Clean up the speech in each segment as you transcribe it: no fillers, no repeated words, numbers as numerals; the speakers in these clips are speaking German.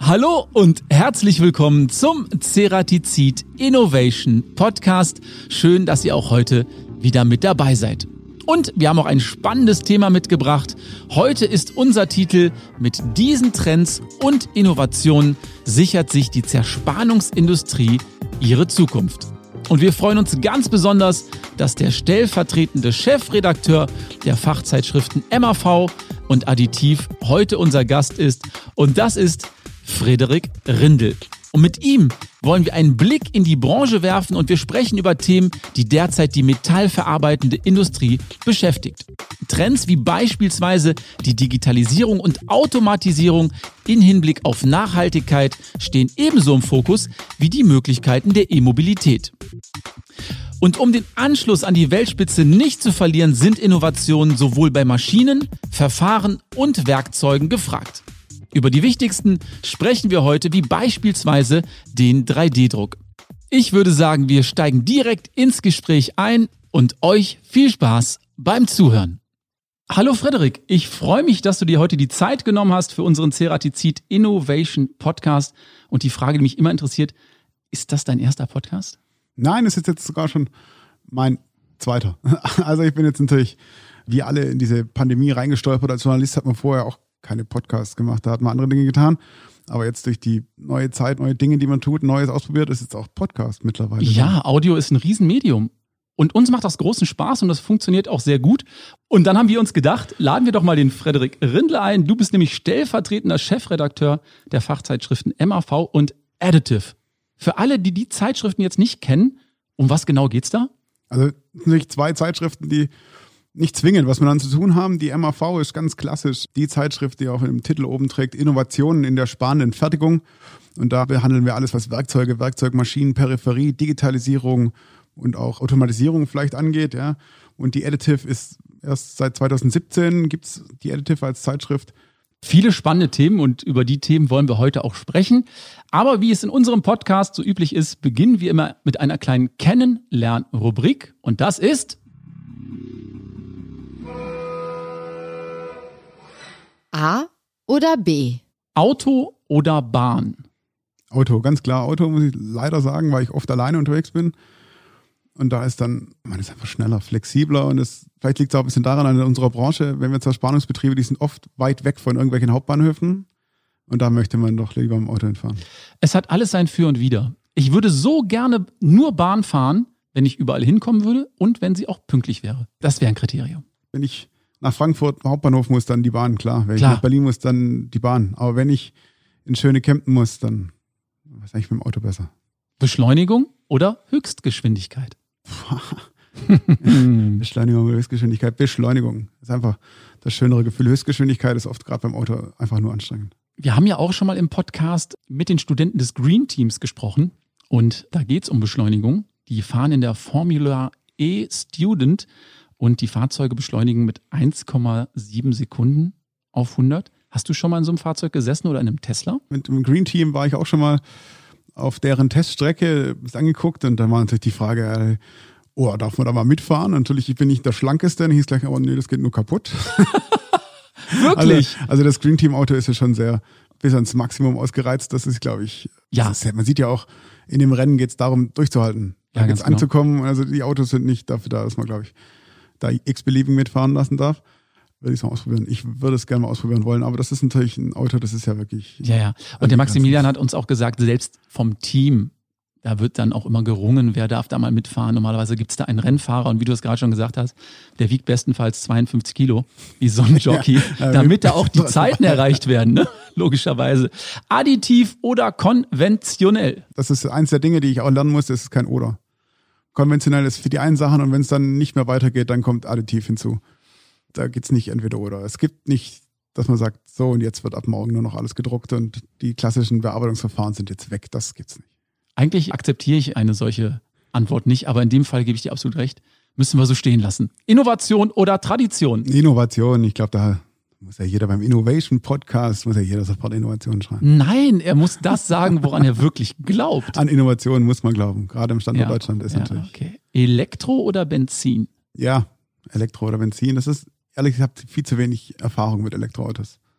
Hallo und herzlich willkommen zum Ceratizid Innovation Podcast. Schön, dass ihr auch heute wieder mit dabei seid. Und wir haben auch ein spannendes Thema mitgebracht. Heute ist unser Titel: Mit diesen Trends und Innovationen sichert sich die Zerspannungsindustrie ihre Zukunft. Und wir freuen uns ganz besonders, dass der stellvertretende Chefredakteur der Fachzeitschriften MAV und Additiv heute unser Gast ist. Und das ist Frederik Rindl. Und mit ihm wollen wir einen Blick in die Branche werfen und wir sprechen über Themen, die derzeit die metallverarbeitende Industrie beschäftigt. Trends wie beispielsweise die Digitalisierung und Automatisierung in Hinblick auf Nachhaltigkeit stehen ebenso im Fokus wie die Möglichkeiten der E-Mobilität. Und um den Anschluss an die Weltspitze nicht zu verlieren, sind Innovationen sowohl bei Maschinen, Verfahren und Werkzeugen gefragt. Über die wichtigsten sprechen wir heute, wie beispielsweise den 3D-Druck. Ich würde sagen, wir steigen direkt ins Gespräch ein und euch viel Spaß beim Zuhören. Hallo Frederik, ich freue mich, dass du dir heute die Zeit genommen hast für unseren Ceratizid Innovation Podcast. Und die Frage, die mich immer interessiert: Ist das dein erster Podcast? Nein, es ist jetzt sogar schon mein zweiter. Also ich bin jetzt natürlich, wie alle, in diese Pandemie reingestolpert. Als Journalist hat man vorher auch keine Podcasts gemacht, da hat man andere Dinge getan. Aber jetzt durch die neue Zeit, neue Dinge, die man tut, Neues ausprobiert, ist jetzt auch Podcast mittlerweile. Ja, Audio ist ein Riesenmedium. Und uns macht das großen Spaß und das funktioniert auch sehr gut. Und dann haben wir uns gedacht, laden wir doch mal den Frederik Rindl ein. Du bist nämlich stellvertretender Chefredakteur der Fachzeitschriften MAV und Additiv. Für alle, die die Zeitschriften jetzt nicht kennen, um was genau geht's da? Also natürlich zwei Zeitschriften, die nicht zwingend was miteinander zu tun haben. Die MAV ist ganz klassisch die Zeitschrift, die auch im Titel oben trägt: Innovationen in der sparenden Fertigung. Und da behandeln wir alles, was Werkzeuge, Werkzeugmaschinen, Peripherie, Digitalisierung und auch Automatisierung vielleicht angeht. Ja. Und die Additiv ist erst seit 2017 gibt's die Additiv als Zeitschrift. Viele spannende Themen und über die Themen wollen wir heute auch sprechen. Aber wie es in unserem Podcast so üblich ist, beginnen wir immer mit einer kleinen Kennenlern-Rubrik. Und das ist A oder B? Auto oder Bahn? Auto, ganz klar Auto, muss ich leider sagen, weil ich oft alleine unterwegs bin. Und da ist dann, man ist einfach schneller, flexibler und vielleicht liegt es auch ein bisschen daran an unserer Branche, wenn wir Zerspannungsbetriebe, die sind oft weit weg von irgendwelchen Hauptbahnhöfen und da möchte man doch lieber im Auto hinfahren. Es hat alles sein Für und Wider. Ich würde so gerne nur Bahn fahren, wenn ich überall hinkommen würde und wenn sie auch pünktlich wäre. Das wäre ein Kriterium. Wenn ich nach Frankfurt Hauptbahnhof muss, dann die Bahn, klar. Wenn ich nach Berlin muss, dann die Bahn. Aber wenn ich in schöne Kempten muss, dann ist eigentlich mit dem Auto besser. Beschleunigung oder Höchstgeschwindigkeit? Beschleunigung oder Höchstgeschwindigkeit? Beschleunigung ist einfach das schönere Gefühl. Höchstgeschwindigkeit ist oft gerade beim Auto einfach nur anstrengend. Wir haben ja auch schon mal im Podcast mit den Studenten des Green Teams gesprochen und da geht es um Beschleunigung. Die fahren in der Formula E Student und die Fahrzeuge beschleunigen mit 1,7 Sekunden auf 100. Hast du schon mal in so einem Fahrzeug gesessen oder in einem Tesla? Mit dem Green Team war ich auch schon mal auf deren Teststrecke angeguckt und dann war natürlich die Frage, darf man da mal mitfahren? Natürlich bin ich der Schlankeste, dann hieß gleich, aber nee, das geht nur kaputt. Wirklich? Also das Green Team Auto ist ja schon sehr bis ans Maximum ausgereizt. Das ist, glaube ich, man sieht ja auch, in dem Rennen geht es darum, durchzuhalten. Ja, jetzt anzukommen. Also die Autos sind nicht dafür da, dass man, glaube ich, da x-beliebig mitfahren lassen darf. Würde ich es mal ausprobieren. Ich würde es gerne mal ausprobieren wollen, aber das ist natürlich ein Auto, das ist ja wirklich... Ja. Und der Maximilian hat uns auch gesagt, selbst vom Team, da wird dann auch immer gerungen, wer darf da mal mitfahren. Normalerweise gibt es da einen Rennfahrer und wie du es gerade schon gesagt hast, der wiegt bestenfalls 52 Kilo, wie so ein Jockey, damit da auch die Zeiten erreicht werden, ne? Logischerweise. Additiv oder konventionell? Das ist eins der Dinge, die ich auch lernen muss, das ist kein Oder. Konventionell ist für die einen Sachen und wenn es dann nicht mehr weitergeht, dann kommt Additiv hinzu. Da geht es nicht entweder oder. Es gibt nicht, dass man sagt, so und jetzt wird ab morgen nur noch alles gedruckt und die klassischen Bearbeitungsverfahren sind jetzt weg. Das gibt's nicht. Eigentlich akzeptiere ich eine solche Antwort nicht, aber in dem Fall gebe ich dir absolut recht. Müssen wir so stehen lassen. Innovation oder Tradition? Innovation, ich glaube, da muss ja jeder beim Innovation Podcast, muss ja jeder sofort Innovation schreiben. Nein, er muss das sagen, woran er wirklich glaubt. An Innovation muss man glauben, gerade im Standort Deutschland ist natürlich. Okay. Elektro oder Benzin? Ja, Elektro oder Benzin, das ist, ehrlich gesagt, viel zu wenig Erfahrung mit Elektroautos.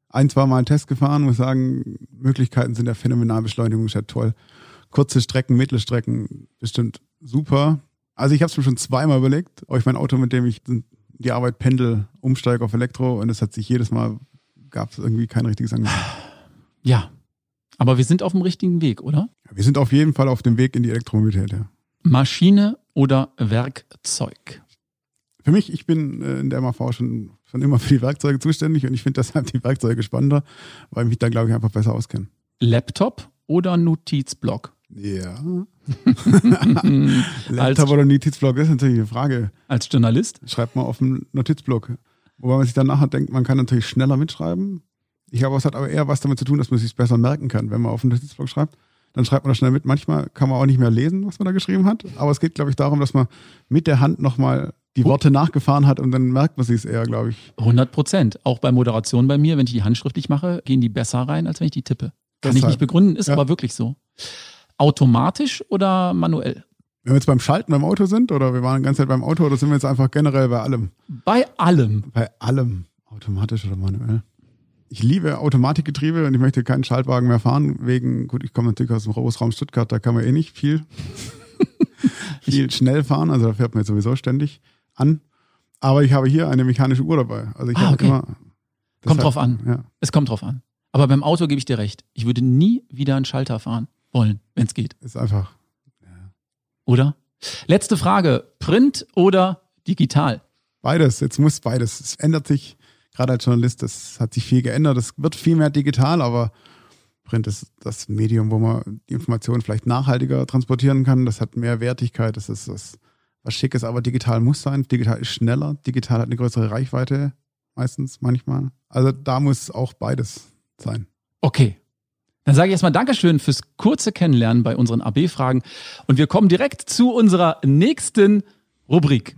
2 Mal einen Test gefahren, muss sagen, Möglichkeiten sind ja phänomenal, Beschleunigung ist ja toll. Kurze Strecken, Mittelstrecken, bestimmt super. Also ich habe es mir schon 2-mal überlegt, ob ich mein Auto, mit dem ich die Arbeit pendel, umsteige auf Elektro, und es hat sich jedes Mal, gab es irgendwie kein richtiges Angebot. Ja, aber wir sind auf dem richtigen Weg, oder? Wir sind auf jeden Fall auf dem Weg in die Elektromobilität, ja. Maschine oder Werkzeug? Für mich, ich bin in der MAV schon immer für die Werkzeuge zuständig, und ich finde deshalb die Werkzeuge spannender, weil ich mich da, glaube ich, einfach besser auskenne. Laptop oder Notizblock? Ja. Laptop oder Notizblock, das ist natürlich eine Frage. Als Journalist? Schreibt mal auf dem Notizblock. Wobei man sich dann nachher denkt, man kann natürlich schneller mitschreiben. Ich glaube, es hat aber eher was damit zu tun, dass man es sich besser merken kann. Wenn man auf dem Notizblock schreibt, dann schreibt man das schnell mit. Manchmal kann man auch nicht mehr lesen, was man da geschrieben hat. Aber es geht, glaube ich, darum, dass man mit der Hand nochmal die Worte nachgefahren hat, und dann merkt man sich es eher, glaube ich. 100%. Auch bei Moderation bei mir, wenn ich die handschriftlich mache, gehen die besser rein, als wenn ich die tippe. Kann ich nicht begründen, ist aber wirklich so. Automatisch oder manuell? Wenn wir jetzt beim Schalten beim Auto sind, oder wir waren die ganze Zeit beim Auto, oder sind wir jetzt einfach generell bei allem? Bei allem. Bei allem. Automatisch oder manuell. Ich liebe Automatikgetriebe, und ich möchte keinen Schaltwagen mehr fahren, gut, ich komme natürlich aus dem Großraum Stuttgart, da kann man nicht viel schnell fahren, also da fährt man jetzt sowieso ständig an. Aber ich habe hier eine mechanische Uhr dabei. Also ich habe immer. Kommt drauf an. Ja. Es kommt drauf an. Aber beim Auto gebe ich dir recht. Ich würde nie wieder einen Schalter fahren wollen, wenn es geht. Ist einfach. Ja. Oder? Letzte Frage. Print oder digital? Beides. Jetzt muss beides. Es ändert sich, gerade als Journalist, das hat sich viel geändert. Es wird viel mehr digital, aber Print ist das Medium, wo man die Informationen vielleicht nachhaltiger transportieren kann. Das hat mehr Wertigkeit. Das ist was Schickes, aber digital muss sein. Digital ist schneller. Digital hat eine größere Reichweite. Meistens, manchmal. Also da muss auch beides sein. Okay. Dann sage ich erstmal Dankeschön fürs kurze Kennenlernen bei unseren AB-Fragen, und wir kommen direkt zu unserer nächsten Rubrik.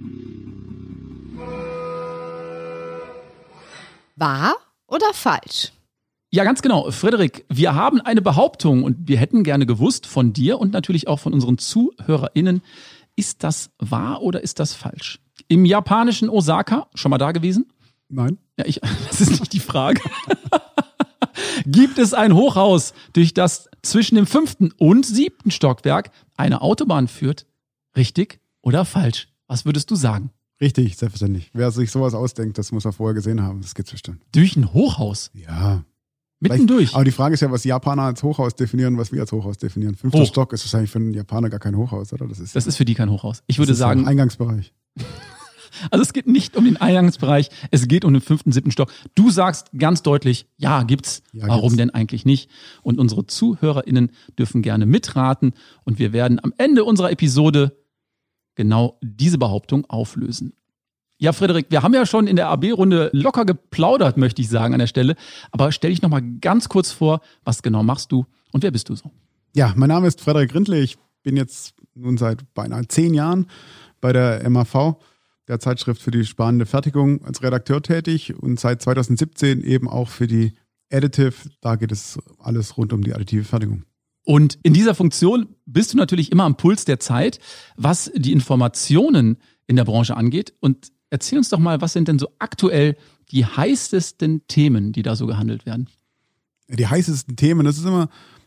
Wahr oder falsch? Ja, ganz genau. Frederik, wir haben eine Behauptung, und wir hätten gerne gewusst von dir und natürlich auch von unseren ZuhörerInnen, ist das wahr oder ist das falsch? Im japanischen Osaka, schon mal da gewesen? Nein. Ja, das ist nicht die Frage. Gibt es ein Hochhaus, durch das zwischen dem 5. und 7. Stockwerk eine Autobahn führt? Richtig oder falsch? Was würdest du sagen? Richtig, selbstverständlich. Wer sich sowas ausdenkt, das muss er vorher gesehen haben. Das gibt's bestimmt. Durch ein Hochhaus? Ja. Mittendurch? Aber die Frage ist ja, was Japaner als Hochhaus definieren, was wir als Hochhaus definieren. 5. Stock ist wahrscheinlich für einen Japaner gar kein Hochhaus, oder? Das ist für die kein Hochhaus. Ich würde sagen, ein Eingangsbereich. Also es geht nicht um den Eingangsbereich, es geht um den 5., 7. Stock. Du sagst ganz deutlich, ja, gibt's. Ja, warum gibt's denn eigentlich nicht? Und unsere ZuhörerInnen dürfen gerne mitraten, und wir werden am Ende unserer Episode genau diese Behauptung auflösen. Ja, Frederik, wir haben ja schon in der AB-Runde locker geplaudert, möchte ich sagen, an der Stelle. Aber stell dich noch mal ganz kurz vor, was genau machst du und wer bist du so? Ja, mein Name ist Frederik Rindle. Ich bin jetzt nun seit beinahe 10 Jahren bei der MAV, der Zeitschrift für die spannende Fertigung, als Redakteur tätig, und seit 2017 eben auch für die Additive. Da geht es alles rund um die additive Fertigung. Und in dieser Funktion bist du natürlich immer am Puls der Zeit, was die Informationen in der Branche angeht. Und erzähl uns doch mal, was sind denn so aktuell die heißesten Themen, die da so gehandelt werden? Die heißesten Themen, das ist immer,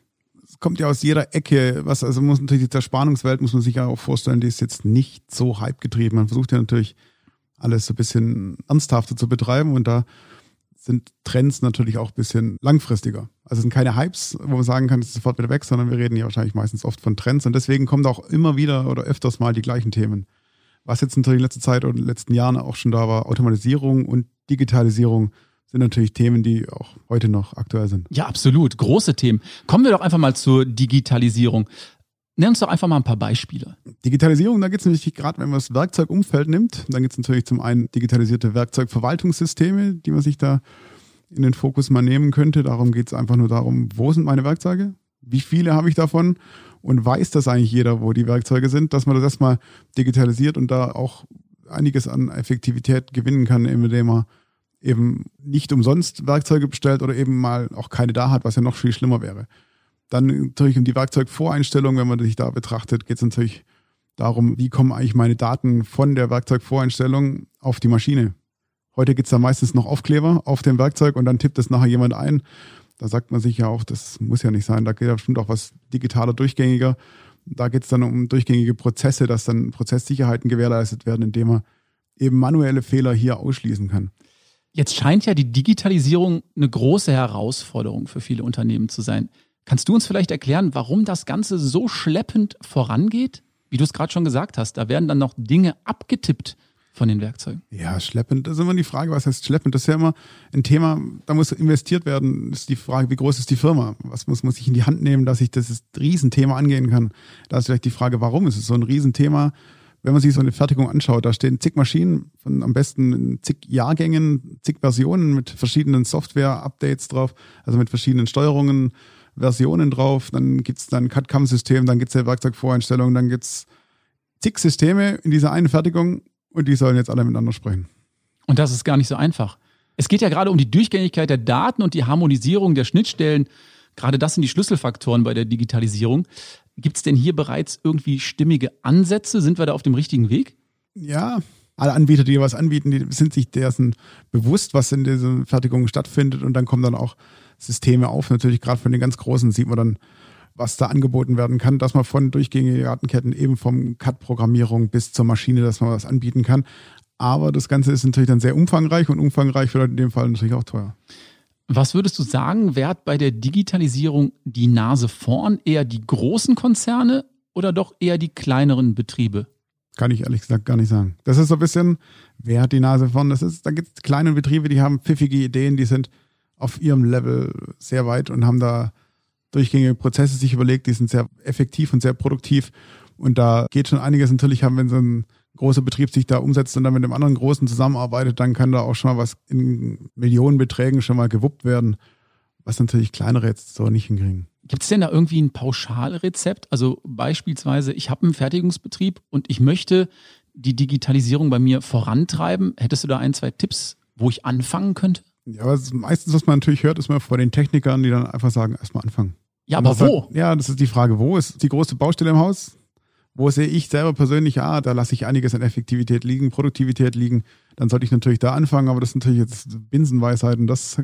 es kommt ja aus jeder Ecke, also muss natürlich die Zerspannungswelt, muss man sich ja auch vorstellen, die ist jetzt nicht so hypegetrieben. Man versucht ja natürlich alles so ein bisschen ernsthafter zu betreiben, und da sind Trends natürlich auch ein bisschen langfristiger. Also es sind keine Hypes, wo man sagen kann, es ist sofort wieder weg, sondern wir reden ja wahrscheinlich meistens oft von Trends, und deswegen kommen da auch immer wieder oder öfters mal die gleichen Themen. Was jetzt natürlich in letzter Zeit oder in den letzten Jahren auch schon da war, Automatisierung und Digitalisierung sind natürlich Themen, die auch heute noch aktuell sind. Ja, absolut. Große Themen. Kommen wir doch einfach mal zur Digitalisierung. Nenn uns doch einfach mal ein paar Beispiele. Digitalisierung, da geht es natürlich gerade, wenn man das Werkzeugumfeld nimmt, dann gibt es natürlich zum einen digitalisierte Werkzeugverwaltungssysteme, die man sich da in den Fokus mal nehmen könnte. Darum geht es einfach nur darum, wo sind meine Werkzeuge? Wie viele habe ich davon? Und weiß das eigentlich jeder, wo die Werkzeuge sind, dass man das erstmal digitalisiert und da auch einiges an Effektivität gewinnen kann, indem man eben nicht umsonst Werkzeuge bestellt oder eben mal auch keine da hat, was ja noch viel schlimmer wäre. Dann natürlich um die Werkzeugvoreinstellung, wenn man sich da betrachtet, geht es natürlich darum, wie kommen eigentlich meine Daten von der Werkzeugvoreinstellung auf die Maschine. Heute gibt's da meistens noch Aufkleber auf dem Werkzeug und dann tippt das nachher jemand ein. Da sagt man sich ja auch, das muss ja nicht sein. Da geht ja bestimmt auch was digitaler, durchgängiger. Da geht's dann um durchgängige Prozesse, dass dann Prozesssicherheiten gewährleistet werden, indem man eben manuelle Fehler hier ausschließen kann. Jetzt scheint ja die Digitalisierung eine große Herausforderung für viele Unternehmen zu sein. Kannst du uns vielleicht erklären, warum das Ganze so schleppend vorangeht? Wie du es gerade schon gesagt hast, da werden dann noch Dinge abgetippt von den Werkzeugen. Ja, schleppend, das ist immer die Frage, was heißt schleppend? Das ist ja immer ein Thema, da muss investiert werden. Das ist die Frage, wie groß ist die Firma? Was muss ich in die Hand nehmen, dass ich das Riesenthema angehen kann? Da ist vielleicht die Frage, warum ist es so ein Riesenthema? Wenn man sich so eine Fertigung anschaut, da stehen zig Maschinen, von am besten in zig Jahrgängen, zig Versionen mit verschiedenen Software-Updates drauf, also mit verschiedenen Steuerungen, Versionen drauf. Dann gibt's dann CAD-CAM-System, dann gibt's ja Werkzeugvoreinstellungen, dann gibt's zig Systeme in dieser einen Fertigung. Und die sollen jetzt alle miteinander sprechen. Und das ist gar nicht so einfach. Es geht ja gerade um die Durchgängigkeit der Daten und die Harmonisierung der Schnittstellen. Gerade das sind die Schlüsselfaktoren bei der Digitalisierung. Gibt es denn hier bereits irgendwie stimmige Ansätze? Sind wir da auf dem richtigen Weg? Ja, alle Anbieter, die was anbieten, die sind sich dessen bewusst, was in diesen Fertigungen stattfindet. Und dann kommen dann auch Systeme auf. Natürlich gerade von den ganz Großen sieht man dann, was da angeboten werden kann, dass man von durchgängigen Datenketten eben vom CAD-Programmierung bis zur Maschine, dass man was anbieten kann. Aber das Ganze ist natürlich dann sehr umfangreich und umfangreich bedeutet in dem Fall natürlich auch teuer. Was würdest du sagen, wer hat bei der Digitalisierung die Nase vorn? Eher die großen Konzerne oder doch eher die kleineren Betriebe? Kann ich ehrlich gesagt gar nicht sagen. Das ist so ein bisschen, wer hat die Nase vorn? Da gibt es kleine Betriebe, die haben pfiffige Ideen, die sind auf ihrem Level sehr weit und haben da durchgängige Prozesse sich überlegt, die sind sehr effektiv und sehr produktiv. Und da geht schon einiges natürlich haben, wenn so ein großer Betrieb sich da umsetzt und dann mit dem anderen Großen zusammenarbeitet, dann kann da auch schon mal was in Millionenbeträgen schon mal gewuppt werden, was natürlich kleinere jetzt so nicht hinkriegen. Gibt es denn da irgendwie ein Pauschalrezept? Also beispielsweise, ich habe einen Fertigungsbetrieb und ich möchte die Digitalisierung bei mir vorantreiben. Hättest du da 1, 2 Tipps, wo ich anfangen könnte? Ja, aber meistens, was man natürlich hört, ist mal vor den Technikern, die dann einfach sagen, erstmal anfangen. Ja, aber wo? Ja, das ist die Frage, wo ist die große Baustelle im Haus? Wo sehe ich selber persönlich, da lasse ich einiges an Effektivität liegen, Produktivität liegen, dann sollte ich natürlich da anfangen, aber das sind natürlich jetzt Binsenweisheiten, das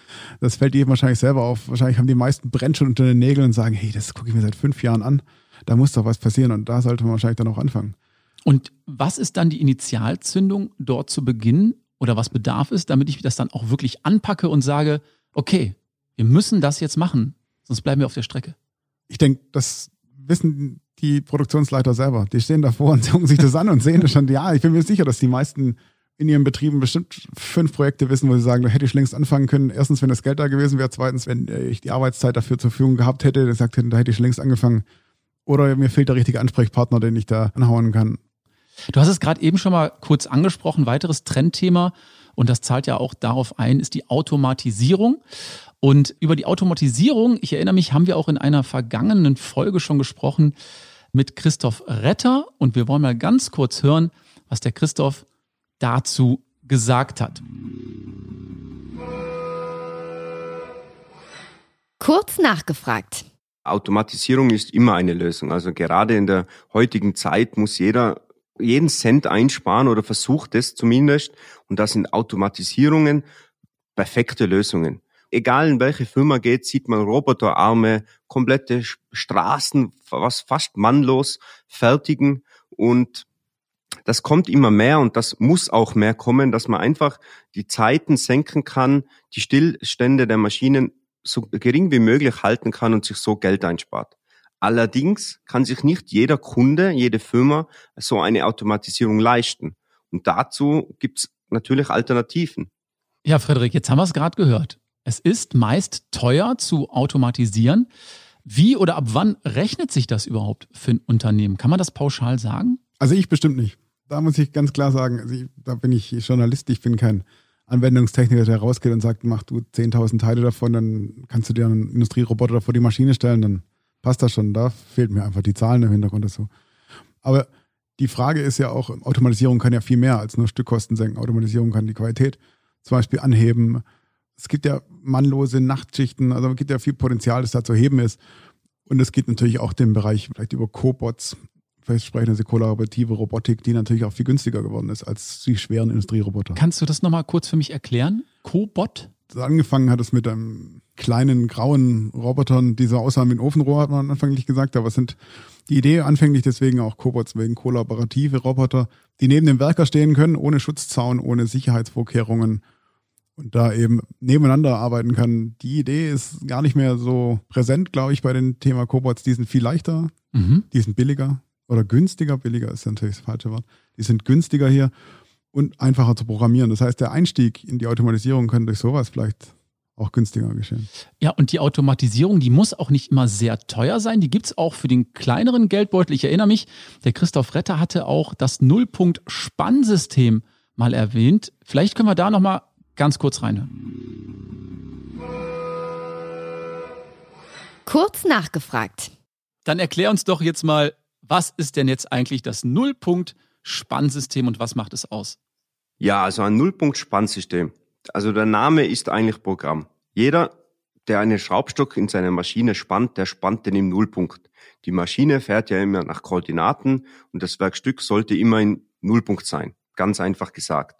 fällt jedem wahrscheinlich selber auf. Wahrscheinlich haben die meisten brennt schon unter den Nägeln und sagen, hey, das gucke ich mir seit 5 Jahren an, da muss doch was passieren und da sollte man wahrscheinlich dann auch anfangen. Und was ist dann die Initialzündung, dort zu beginnen oder was bedarf es, damit ich das dann auch wirklich anpacke und sage, okay, wir müssen das jetzt machen, sonst bleiben wir auf der Strecke? Ich denke, das wissen die Produktionsleiter selber. Die stehen davor und gucken sich das an und sehen das schon. Ja, ich bin mir sicher, dass die meisten in ihren Betrieben bestimmt 5 Projekte wissen, wo sie sagen, da hätte ich längst anfangen können. Erstens, wenn das Geld da gewesen wäre. Zweitens, wenn ich die Arbeitszeit dafür zur Verfügung gehabt hätte, gesagt hätte, da hätte ich schon längst angefangen. Oder mir fehlt der richtige Ansprechpartner, den ich da anhauen kann. Du hast es gerade eben schon mal kurz angesprochen. Weiteres Trendthema, und das zahlt ja auch darauf ein, ist die Automatisierung. Und über die Automatisierung, ich erinnere mich, haben wir auch in einer vergangenen Folge schon gesprochen mit Christoph Retter. Und wir wollen mal ganz kurz hören, was der Christoph dazu gesagt hat. Kurz nachgefragt. Automatisierung ist immer eine Lösung. Also gerade in der heutigen Zeit muss jeder jeden Cent einsparen oder versucht es zumindest. Und das sind Automatisierungen perfekte Lösungen. Egal in welche Firma geht, sieht man Roboterarme, komplette Straßen, was fast mannlos fertigen. Und das kommt immer mehr und das muss auch mehr kommen, dass man einfach die Zeiten senken kann, die Stillstände der Maschinen so gering wie möglich halten kann und sich so Geld einspart. Allerdings kann sich nicht jeder Kunde, jede Firma so eine Automatisierung leisten. Und dazu gibt's natürlich Alternativen. Ja, Frederik, jetzt haben wir es gerade gehört. Es ist meist teuer zu automatisieren. Wie oder ab wann rechnet sich das überhaupt für ein Unternehmen? Kann man das pauschal sagen? Also ich bestimmt nicht. Da muss ich ganz klar sagen, da bin ich Journalist, ich bin kein Anwendungstechniker, der rausgeht und sagt, mach du 10.000 Teile davon, dann kannst du dir einen Industrieroboter vor die Maschine stellen, dann passt das schon. Da fehlt mir einfach die Zahlen im Hintergrund dazu. Aber die Frage ist ja auch, Automatisierung kann ja viel mehr als nur Stückkosten senken. Automatisierung kann die Qualität zum Beispiel anheben. Es gibt ja mannlose Nachtschichten, also es gibt ja viel Potenzial, das da zu heben ist. Und es geht natürlich auch den Bereich vielleicht über Cobots, sprechen Sie kollaborative Robotik, die natürlich auch viel günstiger geworden ist als die schweren Industrieroboter. Kannst du das nochmal kurz für mich erklären? Cobot? Angefangen hat es mit einem kleinen grauen Robotern, die so aussahen wie ein Ofenrohr, hat man anfänglich gesagt. Aber es sind die Idee anfänglich deswegen auch Cobots, wegen kollaborative Roboter, die neben dem Werker stehen können, ohne Schutzzaun, ohne Sicherheitsvorkehrungen und da eben nebeneinander arbeiten kann. Die Idee ist gar nicht mehr so präsent, glaube ich, bei dem Thema Cobots. Die sind viel leichter, die sind billiger oder günstiger. Billiger ist natürlich das falsche Wort. Die sind günstiger hier und einfacher zu programmieren. Das heißt, der Einstieg in die Automatisierung kann durch sowas vielleicht auch günstiger geschehen. Ja, und die Automatisierung, die muss auch nicht immer sehr teuer sein. Die gibt es auch für den kleineren Geldbeutel. Ich erinnere mich, der Christoph Retter hatte auch das Nullpunkt-Spannsystem mal erwähnt. Vielleicht können wir da nochmal ganz kurz reinhören. Kurz nachgefragt. Dann erklär uns doch jetzt mal, was ist denn jetzt eigentlich das Nullpunkt-Spannsystem und was macht es aus? Ja, also ein Nullpunkt-Spannsystem. Also der Name ist eigentlich Programm. Jeder, der einen Schraubstock in seiner Maschine spannt, der spannt den im Nullpunkt. Die Maschine fährt ja immer nach Koordinaten und das Werkstück sollte immer in Nullpunkt sein. Ganz einfach gesagt.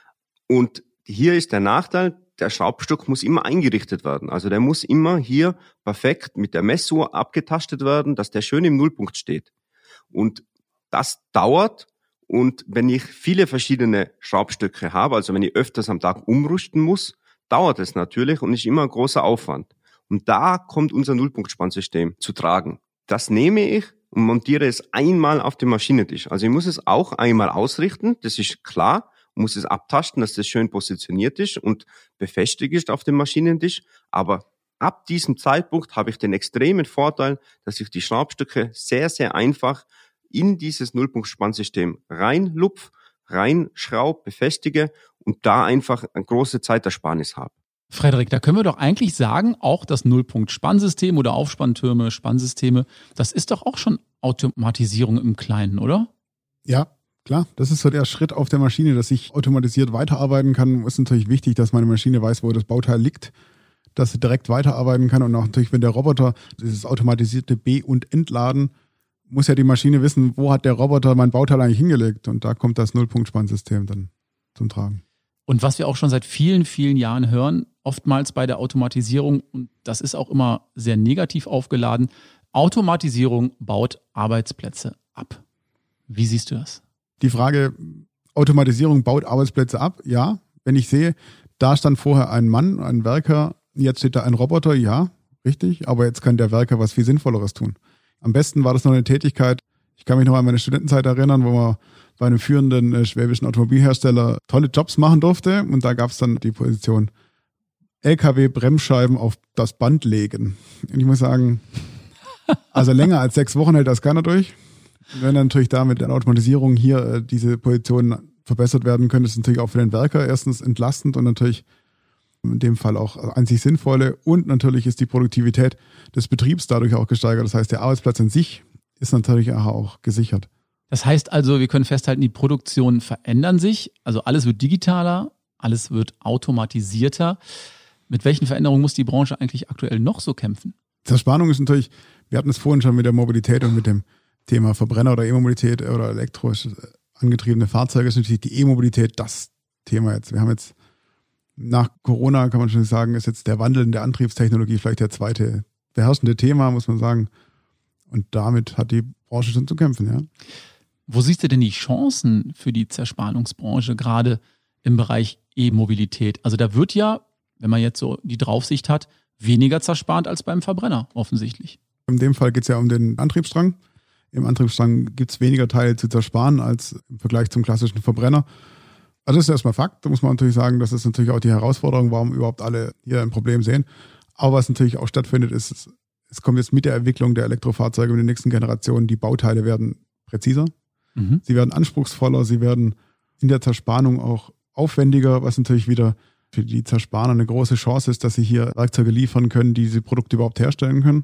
Und hier ist der Nachteil, der Schraubstock muss immer eingerichtet werden. Also der muss immer hier perfekt mit der Messuhr abgetastet werden, dass der schön im Nullpunkt steht. Und das dauert. Und wenn ich viele verschiedene Schraubstöcke habe, also wenn ich öfters am Tag umrüsten muss, dauert es natürlich und ist immer ein großer Aufwand. Und da kommt unser Nullpunkt-Spannsystem zu tragen. Das nehme ich und montiere es einmal auf dem Maschinentisch. Also ich muss es auch einmal ausrichten, das ist klar, muss es abtasten, dass das schön positioniert ist und befestigt ist auf dem Maschinentisch. Aber ab diesem Zeitpunkt habe ich den extremen Vorteil, dass ich die Schraubstöcke sehr, sehr einfach in dieses Nullpunkt-Spannsystem reinlupf, reinschraub, befestige und da einfach eine große Zeitersparnis habe. Frederik, da können wir doch eigentlich sagen, auch das Nullpunkt-Spannsystem oder Aufspanntürme, Spannsysteme, das ist doch auch schon Automatisierung im Kleinen, oder? Ja, klar. Das ist so der Schritt auf der Maschine, dass ich automatisiert weiterarbeiten kann. Ist natürlich wichtig, dass meine Maschine weiß, wo das Bauteil liegt, dass sie direkt weiterarbeiten kann. Und auch natürlich, wenn der Roboter dieses automatisierte Be- und Entladen, muss ja die Maschine wissen, wo hat der Roboter mein Bauteil eigentlich hingelegt. Und da kommt das Nullpunkt-Spannsystem dann zum Tragen. Und was wir auch schon seit vielen, vielen Jahren hören, oftmals bei der Automatisierung, und das ist auch immer sehr negativ aufgeladen, Automatisierung baut Arbeitsplätze ab. Wie siehst du das? Die Frage, Automatisierung baut Arbeitsplätze ab, ja. Wenn ich sehe, da stand vorher ein Mann, ein Werker, jetzt steht da ein Roboter, ja, richtig. Aber jetzt kann der Werker was viel Sinnvolleres tun. Am besten war das noch eine Tätigkeit, ich kann mich noch an meine Studentenzeit erinnern, wo man bei einem führenden schwäbischen Automobilhersteller tolle Jobs machen durfte. Und da gab es dann die Position LKW-Bremsscheiben auf das Band legen. Und ich muss sagen, also länger als 6 Wochen hält das keiner durch. Und wenn dann natürlich da mit der Automatisierung hier diese Positionen verbessert werden können, ist es natürlich auch für den Werker erstens entlastend und natürlich in dem Fall auch an sich sinnvolle. Und natürlich ist die Produktivität des Betriebs dadurch auch gesteigert. Das heißt, der Arbeitsplatz an sich ist natürlich auch gesichert. Das heißt also, wir können festhalten, die Produktionen verändern sich. Also alles wird digitaler, alles wird automatisierter. Mit welchen Veränderungen muss die Branche eigentlich aktuell noch so kämpfen? Zerspannung ist natürlich, wir hatten es vorhin schon mit der Mobilität und mit dem Thema Verbrenner oder E-Mobilität oder elektrisch angetriebene Fahrzeuge, ist natürlich die E-Mobilität das Thema jetzt. Wir haben jetzt nach Corona, kann man schon sagen, ist jetzt der Wandel in der Antriebstechnologie vielleicht der zweite beherrschende Thema, muss man sagen. Und damit hat die Branche schon zu kämpfen, ja. Wo siehst du denn die Chancen für die Zerspannungsbranche, gerade im Bereich E-Mobilität? Also da wird ja, wenn man jetzt so die Draufsicht hat, weniger zerspart als beim Verbrenner offensichtlich. In dem Fall geht es ja um den Antriebsstrang. Im Antriebsstrang gibt es weniger Teile zu zersparen als im Vergleich zum klassischen Verbrenner. Also das ist erstmal Fakt. Da muss man natürlich sagen, das ist natürlich auch die Herausforderung, warum überhaupt alle hier ein Problem sehen. Aber was natürlich auch stattfindet, ist, es kommt jetzt mit der Entwicklung der Elektrofahrzeuge in den nächsten Generationen, die Bauteile werden präziser, sie werden anspruchsvoller, sie werden in der Zerspannung auch aufwendiger, was natürlich wieder für die Zerspaner eine große Chance ist, dass sie hier Werkzeuge liefern können, die diese Produkte überhaupt herstellen können.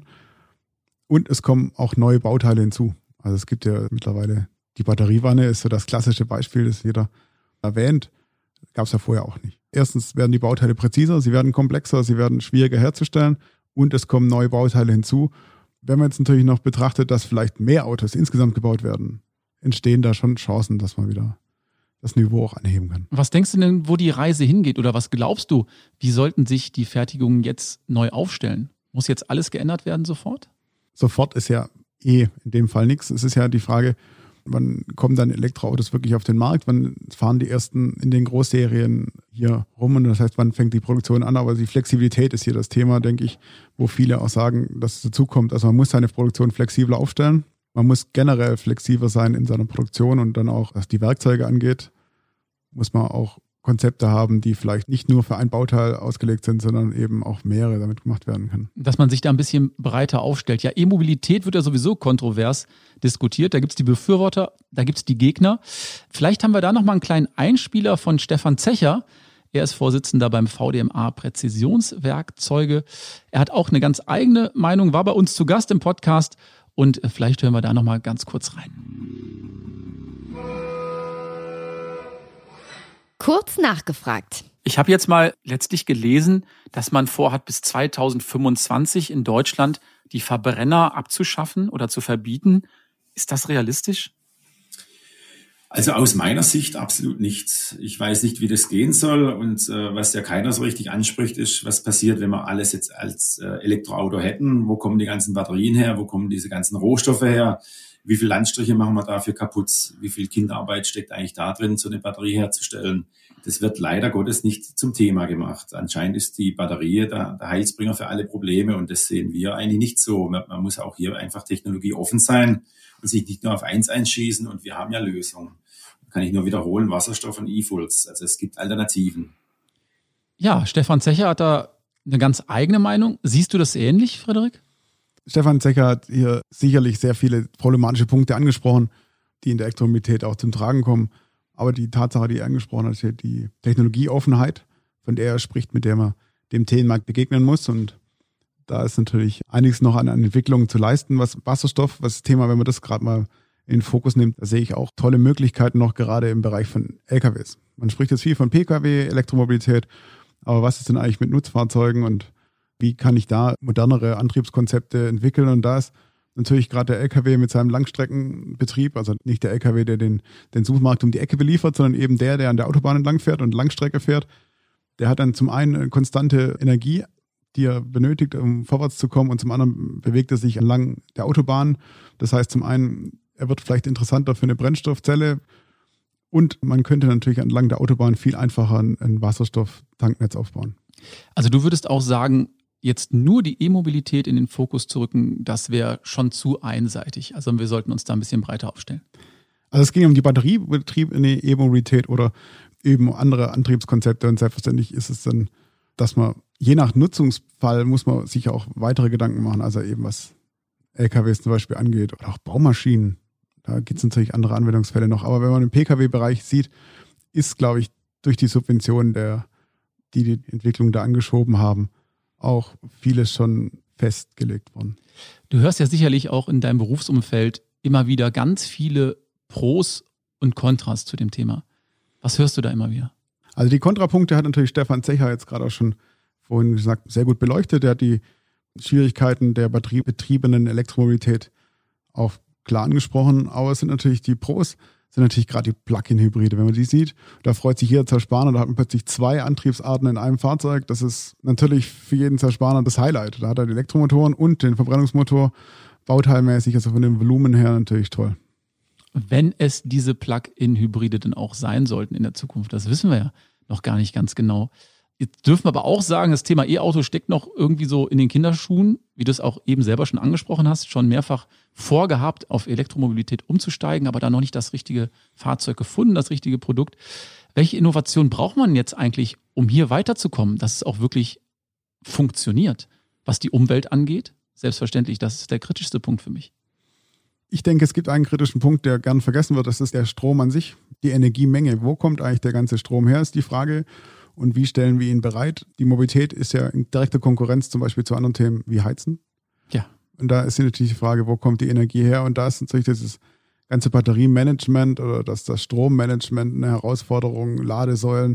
Und es kommen auch neue Bauteile hinzu. Also es gibt ja mittlerweile, die Batteriewanne ist so das klassische Beispiel, das jeder erwähnt. Gab es ja vorher auch nicht. Erstens werden die Bauteile präziser, sie werden komplexer, sie werden schwieriger herzustellen und es kommen neue Bauteile hinzu. wenn man jetzt natürlich noch betrachtet, dass vielleicht mehr Autos insgesamt gebaut werden, entstehen da schon Chancen, dass man wieder das Niveau auch anheben kann. Was denkst du denn, wo die Reise hingeht oder was glaubst du, wie sollten sich die Fertigungen jetzt neu aufstellen? Muss jetzt alles geändert werden sofort? Sofort ist ja in dem Fall nichts. Es ist ja die Frage, wann kommen dann Elektroautos wirklich auf den Markt? Wann fahren die ersten in den Großserien hier rum? Und das heißt, wann fängt die Produktion an? Aber die Flexibilität ist hier das Thema, denke ich, wo viele auch sagen, dass es dazu kommt. Also man muss seine Produktion flexibler aufstellen. Man muss generell flexibler sein in seiner Produktion und dann auch, was die Werkzeuge angeht, muss man auch Konzepte haben, die vielleicht nicht nur für ein Bauteil ausgelegt sind, sondern eben auch mehrere damit gemacht werden können. Dass man sich da ein bisschen breiter aufstellt. Ja, E-Mobilität wird ja sowieso kontrovers diskutiert. Da gibt es die Befürworter, da gibt es die Gegner. Vielleicht haben wir da nochmal einen kleinen Einspieler von Stefan Zecher. Er ist Vorsitzender beim VDMA Präzisionswerkzeuge. Er hat auch eine ganz eigene Meinung, war bei uns zu Gast im Podcast und vielleicht hören wir da nochmal ganz kurz rein. Kurz nachgefragt. Ich habe jetzt mal letztlich gelesen, dass man vorhat, bis 2025 in Deutschland die Verbrenner abzuschaffen oder zu verbieten. Ist das realistisch? Also aus meiner Sicht absolut nicht. Ich weiß nicht, wie das gehen soll und was ja keiner so richtig anspricht, ist, was passiert, wenn wir alles jetzt als Elektroauto hätten. Wo kommen die ganzen Batterien her? Wo kommen diese ganzen Rohstoffe her? Wie viele Landstriche machen wir dafür kaputt? Wie viel Kinderarbeit steckt eigentlich da drin, so eine Batterie herzustellen? Das wird leider Gottes nicht zum Thema gemacht. Anscheinend ist die Batterie der Heilsbringer für alle Probleme und das sehen wir eigentlich nicht so. Man muss auch hier einfach technologieoffen sein und sich nicht nur auf eins einschießen und wir haben ja Lösungen. Kann ich nur wiederholen, Wasserstoff und E-Fuels. Also es gibt Alternativen. Ja, Stefan Zecher hat da eine ganz eigene Meinung. Siehst du das ähnlich, Frederik? Stefan Zecher hat hier sicherlich sehr viele problematische Punkte angesprochen, die in der Elektromobilität auch zum Tragen kommen. Aber die Tatsache, die er angesprochen hat, ist ja die Technologieoffenheit, von der er spricht, mit der man dem Themenmarkt begegnen muss. Und da ist natürlich einiges noch an Entwicklungen zu leisten, was Wasserstoff, was das Thema, wenn man das gerade mal in den Fokus nimmt, da sehe ich auch tolle Möglichkeiten noch gerade im Bereich von LKWs. Man spricht jetzt viel von Pkw, Elektromobilität, aber was ist denn eigentlich mit Nutzfahrzeugen und wie kann ich da modernere Antriebskonzepte entwickeln? Und da ist natürlich gerade der LKW mit seinem Langstreckenbetrieb, also nicht der LKW, der den Supermarkt um die Ecke beliefert, sondern eben der an der Autobahn entlang fährt und Langstrecke fährt. Der hat dann zum einen eine konstante Energie, die er benötigt, um vorwärts zu kommen, und zum anderen bewegt er sich entlang der Autobahn. Das heißt, zum einen, er wird vielleicht interessanter für eine Brennstoffzelle und man könnte natürlich entlang der Autobahn viel einfacher ein Wasserstofftanknetz aufbauen. Also du würdest auch sagen, jetzt nur die E-Mobilität in den Fokus zu rücken, das wäre schon zu einseitig. Also wir sollten uns da ein bisschen breiter aufstellen. Also es ging um die Batteriebetrieb in der E-Mobilität oder eben andere Antriebskonzepte, und selbstverständlich ist es dann, dass man je nach Nutzungsfall muss man sich auch weitere Gedanken machen, also eben was LKWs zum Beispiel angeht oder auch Baumaschinen. Da gibt es natürlich andere Anwendungsfälle noch. Aber wenn man im Pkw-Bereich sieht, ist, glaube ich, durch die Subventionen, die Entwicklung da angeschoben haben, auch vieles schon festgelegt worden. Du hörst ja sicherlich auch in deinem Berufsumfeld immer wieder ganz viele Pros und Kontras zu dem Thema. Was hörst du da immer wieder? Also die Kontrapunkte hat natürlich Stefan Zecher jetzt gerade auch schon vorhin gesagt, sehr gut beleuchtet. Er hat die Schwierigkeiten der batteriebetriebenen Elektromobilität auch klar angesprochen. Aber es sind natürlich die Pros, sind natürlich gerade die Plug-in-Hybride. Wenn man die sieht, da freut sich jeder Zerspaner. Da hat man plötzlich 2 Antriebsarten in einem Fahrzeug. Das ist natürlich für jeden Zerspaner das Highlight. Da hat er die Elektromotoren und den Verbrennungsmotor bauteilmäßig, also von dem Volumen her natürlich toll. Wenn es diese Plug-in-Hybride denn auch sein sollten in der Zukunft, das wissen wir ja noch gar nicht ganz genau. Jetzt dürfen wir aber auch sagen, das Thema E-Auto steckt noch irgendwie so in den Kinderschuhen, wie du es auch eben selber schon angesprochen hast, schon mehrfach vorgehabt, auf Elektromobilität umzusteigen, aber da noch nicht das richtige Fahrzeug gefunden, das richtige Produkt. Welche Innovation braucht man jetzt eigentlich, um hier weiterzukommen, dass es auch wirklich funktioniert, was die Umwelt angeht? Selbstverständlich, das ist der kritischste Punkt für mich. Ich denke, es gibt einen kritischen Punkt, der gern vergessen wird, das ist der Strom an sich, die Energiemenge. Wo kommt eigentlich der ganze Strom her, ist die Frage. Und wie stellen wir ihn bereit? Die Mobilität ist ja in direkter Konkurrenz zum Beispiel zu anderen Themen wie Heizen. Ja. Und da ist natürlich die Frage, wo kommt die Energie her? Und da ist natürlich dieses ganze Batteriemanagement oder das Strommanagement eine Herausforderung, Ladesäulen.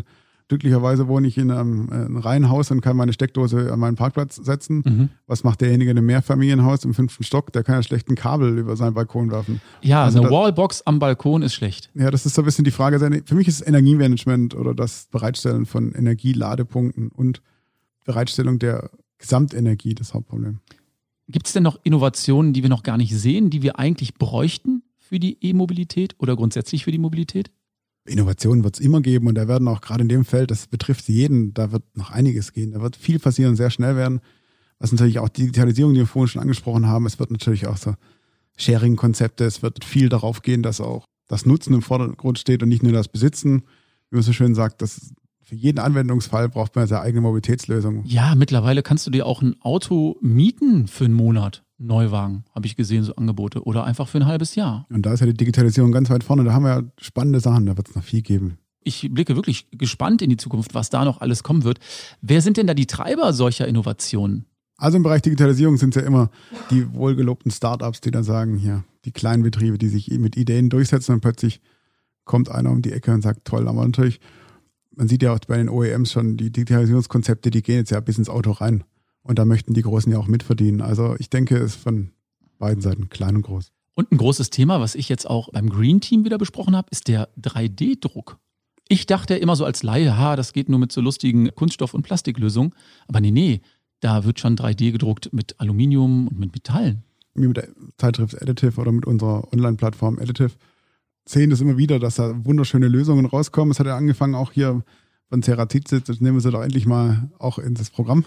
Glücklicherweise wohne ich in einem Reihenhaus und kann meine Steckdose an meinen Parkplatz setzen. Was macht derjenige in einem Mehrfamilienhaus im 5. Stock? Der kann ja schlecht ein Kabel über seinen Balkon werfen. Ja, also eine Wallbox am Balkon ist schlecht. Ja, das ist so ein bisschen die Frage. Für mich ist Energiemanagement oder das Bereitstellen von Energieladepunkten und Bereitstellung der Gesamtenergie das Hauptproblem. Gibt es denn noch Innovationen, die wir noch gar nicht sehen, die wir eigentlich bräuchten für die E-Mobilität oder grundsätzlich für die Mobilität? Innovationen wird es immer geben und da werden auch gerade in dem Feld, das betrifft jeden, da wird noch einiges gehen. Da wird viel passieren, sehr schnell werden. Was natürlich auch Digitalisierung, die wir vorhin schon angesprochen haben, es wird natürlich auch so Sharing-Konzepte, es wird viel darauf gehen, dass auch das Nutzen im Vordergrund steht und nicht nur das Besitzen. Wie man so schön sagt, dass für jeden Anwendungsfall braucht man seine eigene Mobilitätslösung. Ja, mittlerweile kannst du dir auch ein Auto mieten für einen Monat. Neuwagen, habe ich gesehen, so Angebote. Oder einfach für ein halbes Jahr. Und da ist ja die Digitalisierung ganz weit vorne. Da haben wir ja spannende Sachen, da wird es noch viel geben. Ich blicke wirklich gespannt in die Zukunft, was da noch alles kommen wird. Wer sind denn da die Treiber solcher Innovationen? Also im Bereich Digitalisierung sind es ja immer die wohlgelobten Startups, die dann sagen, ja, die kleinen Betriebe, die sich mit Ideen durchsetzen und plötzlich kommt einer um die Ecke und sagt, toll, aber natürlich, man sieht ja auch bei den OEMs schon, die Digitalisierungskonzepte, die gehen jetzt ja bis ins Auto rein. Und da möchten die Großen ja auch mitverdienen. Also ich denke, es ist von beiden Seiten klein und groß. Und ein großes Thema, was ich jetzt auch beim Green Team wieder besprochen habe, ist der 3D-Druck. Ich dachte immer so als Laie, das geht nur mit so lustigen Kunststoff- und Plastiklösungen. Aber nee, da wird schon 3D gedruckt mit Aluminium und mit Metallen. Wie mit der Zeitschrift Additive oder mit unserer Online-Plattform Additive sehen das immer wieder, dass da wunderschöne Lösungen rauskommen. Es hat ja angefangen auch hier von Ceratizid, das nehmen wir sie doch endlich mal auch in das Programm.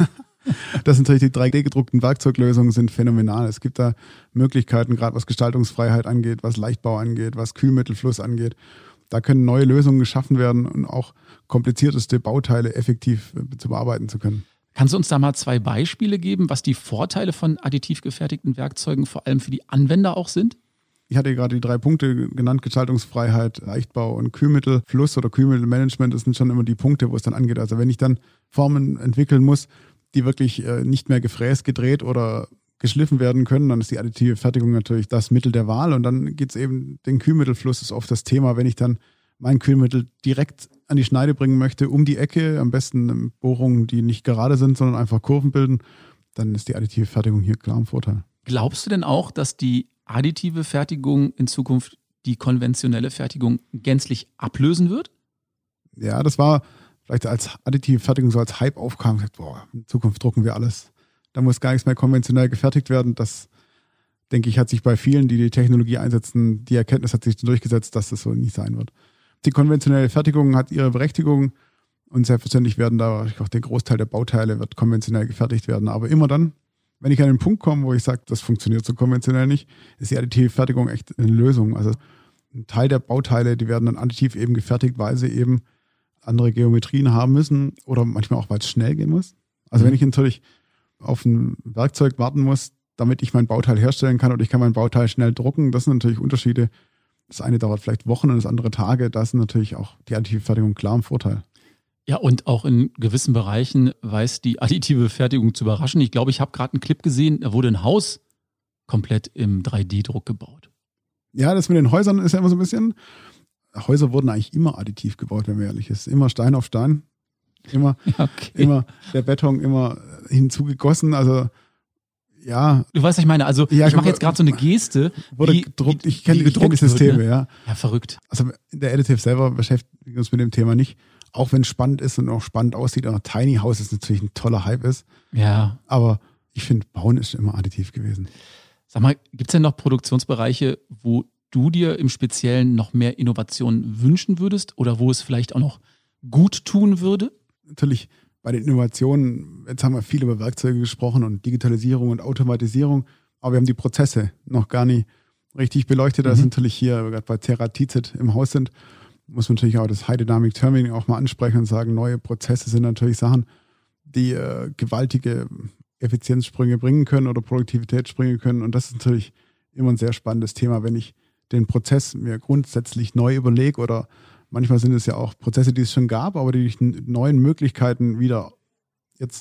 Das sind natürlich die 3D-gedruckten Werkzeuglösungen sind phänomenal. Es gibt da Möglichkeiten, gerade was Gestaltungsfreiheit angeht, was Leichtbau angeht, was Kühlmittelfluss angeht. Da können neue Lösungen geschaffen werden und auch komplizierteste Bauteile effektiv zu bearbeiten zu können. Kannst du uns da mal 2 Beispiele geben, was die Vorteile von additiv gefertigten Werkzeugen vor allem für die Anwender auch sind? Ich hatte gerade die 3 Punkte genannt, Gestaltungsfreiheit, Leichtbau und Kühlmittelfluss oder Kühlmittelmanagement. Das sind schon immer die Punkte, wo es dann angeht. Also wenn ich dann Formen entwickeln muss, die wirklich nicht mehr gefräst, gedreht oder geschliffen werden können, dann ist die additive Fertigung natürlich das Mittel der Wahl. Und dann geht es eben, den Kühlmittelfluss ist oft das Thema, wenn ich dann mein Kühlmittel direkt an die Schneide bringen möchte, um die Ecke, am besten Bohrungen, die nicht gerade sind, sondern einfach Kurven bilden, dann ist die additive Fertigung hier klar im Vorteil. Glaubst du denn auch, dass die additive Fertigung in Zukunft die konventionelle Fertigung gänzlich ablösen wird? Ja, das war vielleicht als additive Fertigung so als Hype aufkam, gesagt, boah, in Zukunft drucken wir alles. Da muss gar nichts mehr konventionell gefertigt werden. Das, denke ich, hat sich bei vielen, die die Technologie einsetzen, die Erkenntnis hat sich durchgesetzt, dass das so nicht sein wird. Die konventionelle Fertigung hat ihre Berechtigung und selbstverständlich werden da auch der Großteil der Bauteile wird konventionell gefertigt werden. Aber immer dann, wenn ich an den Punkt komme, wo ich sage, das funktioniert so konventionell nicht, ist die additive Fertigung echt eine Lösung. Also ein Teil der Bauteile, die werden dann additiv eben gefertigt, weil sie eben andere Geometrien haben müssen oder manchmal auch, weil es schnell gehen muss. Also wenn ich natürlich auf ein Werkzeug warten muss, damit ich mein Bauteil herstellen kann oder ich kann mein Bauteil schnell drucken, das sind natürlich Unterschiede. Das eine dauert vielleicht Wochen und das andere Tage. Da ist natürlich auch die additive Fertigung klar im Vorteil. Ja, und auch in gewissen Bereichen weiß die additive Fertigung zu überraschen. Ich glaube, ich habe gerade einen Clip gesehen, da wurde ein Haus komplett im 3D-Druck gebaut. Ja, das mit den Häusern ist ja immer so ein bisschen, Häuser wurden eigentlich immer additiv gebaut, wenn man ehrlich ist. Immer Stein auf Stein. Immer der Beton immer hinzugegossen. Also ja. Du weißt, was ich meine. Also ja, ich mache jetzt gerade so eine Geste. Wurde gedruckt. Ich kenne die Systeme, wird, ne? Ja. Ja, verrückt. Also in der Additive selber beschäftigen wir uns mit dem Thema nicht. Auch wenn es spannend ist und auch spannend aussieht. Auch Tiny House ist natürlich ein toller Hype ist. Ja. Aber ich finde, Bauen ist immer additiv gewesen. Sag mal, gibt es denn noch Produktionsbereiche, wo du dir im Speziellen noch mehr Innovation wünschen würdest oder wo es vielleicht auch noch gut tun würde? Natürlich bei den Innovationen, jetzt haben wir viel über Werkzeuge gesprochen und Digitalisierung und Automatisierung, aber wir haben die Prozesse noch gar nicht richtig beleuchtet. Das ist natürlich hier, gerade bei Ceratizid im Haus sind, muss man natürlich auch das High Dynamic Terminaling auch mal ansprechen und sagen, neue Prozesse sind natürlich Sachen, die gewaltige Effizienzsprünge bringen können oder Produktivitätssprünge können. Und das ist natürlich immer ein sehr spannendes Thema, wenn ich den Prozess mir grundsätzlich neu überlege oder manchmal sind es ja auch Prozesse, die es schon gab, aber die durch neuen Möglichkeiten wieder jetzt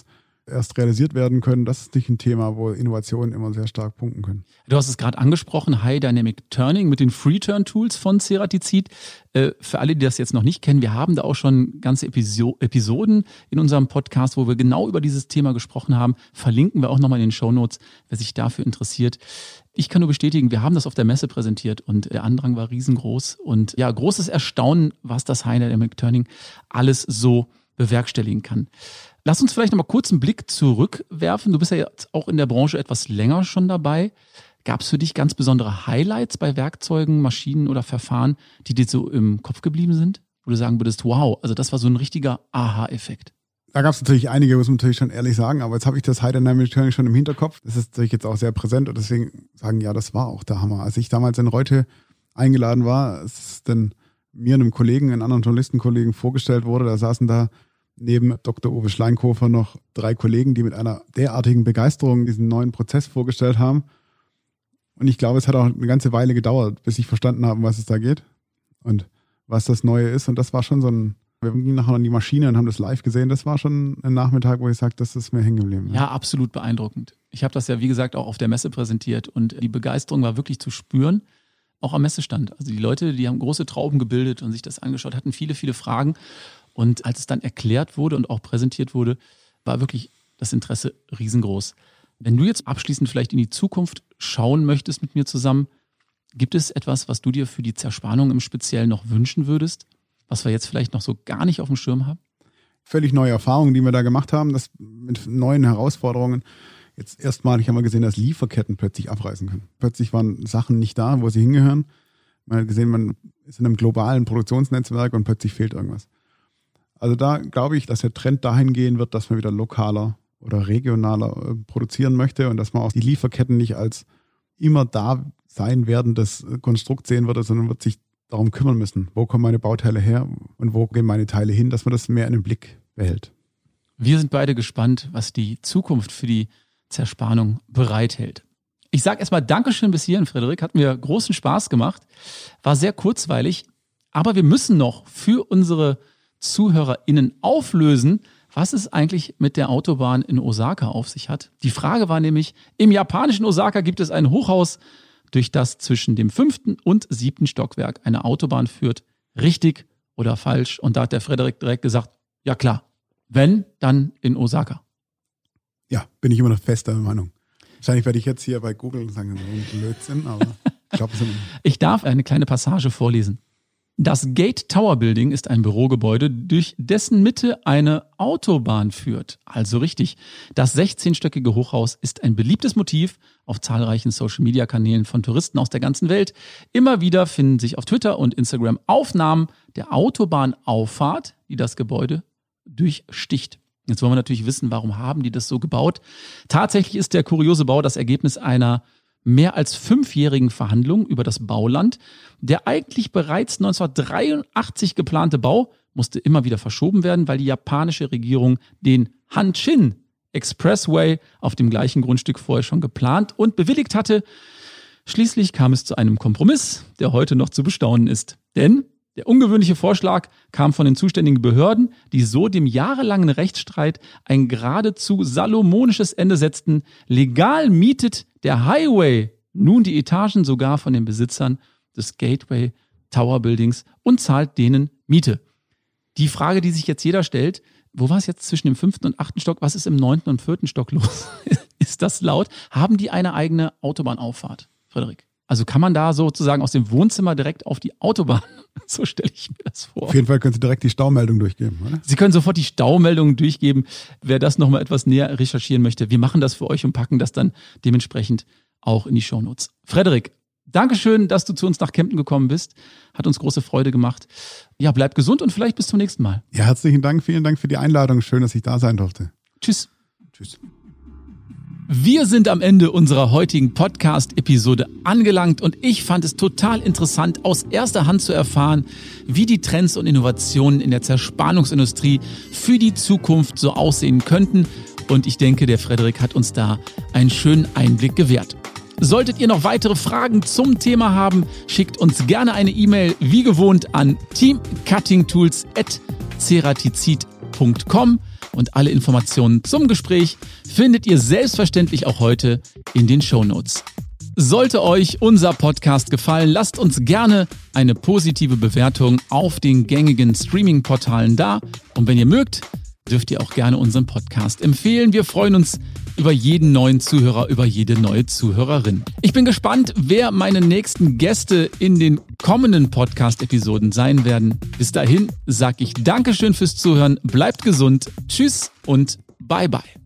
erst realisiert werden können. Das ist nicht ein Thema, wo Innovationen immer sehr stark punkten können. Du hast es gerade angesprochen, High Dynamic Turning mit den Free-Turn-Tools von Ceratizid. Für alle, die das jetzt noch nicht kennen, wir haben da auch schon ganze Episoden in unserem Podcast, wo wir genau über dieses Thema gesprochen haben. Verlinken wir auch nochmal in den Shownotes, wer sich dafür interessiert. Ich kann nur bestätigen, wir haben das auf der Messe präsentiert und der Andrang war riesengroß. Und ja, großes Erstaunen, was das High Dynamic Turning alles so bewerkstelligen kann. Lass uns vielleicht nochmal kurz einen Blick zurückwerfen. Du bist ja jetzt auch in der Branche etwas länger schon dabei. Gab es für dich ganz besondere Highlights bei Werkzeugen, Maschinen oder Verfahren, die dir so im Kopf geblieben sind? Wo du sagen würdest, wow, also das war so ein richtiger Aha-Effekt. Da gab es natürlich einige, muss man natürlich schon ehrlich sagen, aber jetzt habe ich das High Dynamic Turning schon im Hinterkopf. Das ist natürlich jetzt auch sehr präsent und deswegen sagen, ja, das war auch der Hammer. Als ich damals in Reute eingeladen war, es dann mir und einem Kollegen, einem anderen Journalistenkollegen vorgestellt wurde, da saßen da neben Dr. Uwe Schleinkofer noch 3 Kollegen, die mit einer derartigen Begeisterung diesen neuen Prozess vorgestellt haben. Und ich glaube, es hat auch eine ganze Weile gedauert, bis ich verstanden habe, um was es da geht und was das Neue ist. Und das war schon so ein, wir gingen nachher an die Maschine und haben das live gesehen. Das war schon ein Nachmittag, wo ich sage, das ist mir hängen geblieben. Ja, absolut beeindruckend. Ich habe das ja, wie gesagt, auch auf der Messe präsentiert und die Begeisterung war wirklich zu spüren, auch am Messestand. Also die Leute, die haben große Trauben gebildet und sich das angeschaut, hatten viele, viele Fragen. Und als es dann erklärt wurde und auch präsentiert wurde, war wirklich das Interesse riesengroß. Wenn du jetzt abschließend vielleicht in die Zukunft schauen möchtest mit mir zusammen, gibt es etwas, was du dir für die Zerspannung im Speziellen noch wünschen würdest, was wir jetzt vielleicht noch so gar nicht auf dem Schirm haben? Völlig neue Erfahrungen, die wir da gemacht haben, das mit neuen Herausforderungen. Jetzt erstmalig haben wir gesehen, dass Lieferketten plötzlich abreißen können. Plötzlich waren Sachen nicht da, wo sie hingehören. Man hat gesehen, man ist in einem globalen Produktionsnetzwerk und plötzlich fehlt irgendwas. Also da glaube ich, dass der Trend dahin gehen wird, dass man wieder lokaler oder regionaler produzieren möchte und dass man auch die Lieferketten nicht als immer da sein werdendes Konstrukt sehen würde, sondern wird sich darum kümmern müssen, wo kommen meine Bauteile her und wo gehen meine Teile hin, dass man das mehr in den Blick behält. Wir sind beide gespannt, was die Zukunft für die Zerspannung bereithält. Ich sage erstmal Dankeschön bis hierhin, Frederik. Hat mir großen Spaß gemacht. War sehr kurzweilig, aber wir müssen noch für unsere ZuhörerInnen auflösen, was es eigentlich mit der Autobahn in Osaka auf sich hat. Die Frage war nämlich, im japanischen Osaka gibt es ein Hochhaus, durch das zwischen dem 5. und 7. Stockwerk eine Autobahn führt. Richtig oder falsch? Und da hat der Frederik direkt gesagt, ja klar, wenn, dann in Osaka. Ja, bin ich immer noch fester Meinung. Wahrscheinlich werde ich jetzt hier bei Google sagen, so ein Blödsinn, aber ich glaube, es ist immer. Ich darf eine kleine Passage vorlesen. Das Gate Tower Building ist ein Bürogebäude, durch dessen Mitte eine Autobahn führt. Also richtig. Das 16-stöckige Hochhaus ist ein beliebtes Motiv auf zahlreichen Social-Media-Kanälen von Touristen aus der ganzen Welt. Immer wieder finden sich auf Twitter und Instagram Aufnahmen der Autobahnauffahrt, die das Gebäude durchsticht. Jetzt wollen wir natürlich wissen, warum haben die das so gebaut? Tatsächlich ist der kuriose Bau das Ergebnis einer mehr als 5-jährigen Verhandlungen über das Bauland. Der eigentlich bereits 1983 geplante Bau musste immer wieder verschoben werden, weil die japanische Regierung den Hanshin Expressway auf dem gleichen Grundstück vorher schon geplant und bewilligt hatte. Schließlich kam es zu einem Kompromiss, der heute noch zu bestaunen ist. Denn der ungewöhnliche Vorschlag kam von den zuständigen Behörden, die so dem jahrelangen Rechtsstreit ein geradezu salomonisches Ende setzten. Legal mietet der Highway nun die Etagen sogar von den Besitzern des Gateway Tower Buildings und zahlt denen Miete. Die Frage, die sich jetzt jeder stellt, wo war es jetzt zwischen dem 5. und 8. Stock? Was ist im 9. und 4. Stock los? Ist das laut? Haben die eine eigene Autobahnauffahrt, Frederik? Also kann man da sozusagen aus dem Wohnzimmer direkt auf die Autobahn? So stelle ich mir das vor. Auf jeden Fall können Sie direkt die Staumeldung durchgeben, oder? Sie können sofort die Staumeldung durchgeben. Wer das nochmal etwas näher recherchieren möchte, wir machen das für euch und packen das dann dementsprechend auch in die Shownotes. Frederik, Dankeschön, dass du zu uns nach Kempten gekommen bist. Hat uns große Freude gemacht. Ja, bleib gesund und vielleicht bis zum nächsten Mal. Ja, herzlichen Dank. Vielen Dank für die Einladung. Schön, dass ich da sein durfte. Tschüss. Tschüss. Wir sind am Ende unserer heutigen Podcast-Episode angelangt und ich fand es total interessant, aus erster Hand zu erfahren, wie die Trends und Innovationen in der Zerspannungsindustrie für die Zukunft so aussehen könnten. Und ich denke, der Frederik hat uns da einen schönen Einblick gewährt. Solltet ihr noch weitere Fragen zum Thema haben, schickt uns gerne eine E-Mail, wie gewohnt, an teamcuttingtools@ceratizid.com. Und alle Informationen zum Gespräch findet ihr selbstverständlich auch heute in den Shownotes. Sollte euch unser Podcast gefallen, lasst uns gerne eine positive Bewertung auf den gängigen Streaming-Portalen da. Und wenn ihr mögt, dürft ihr auch gerne unseren Podcast empfehlen. Wir freuen uns über jeden neuen Zuhörer, über jede neue Zuhörerin. Ich bin gespannt, wer meine nächsten Gäste in den kommenden Podcast-Episoden sein werden. Bis dahin sage ich Dankeschön fürs Zuhören, bleibt gesund, tschüss und bye bye.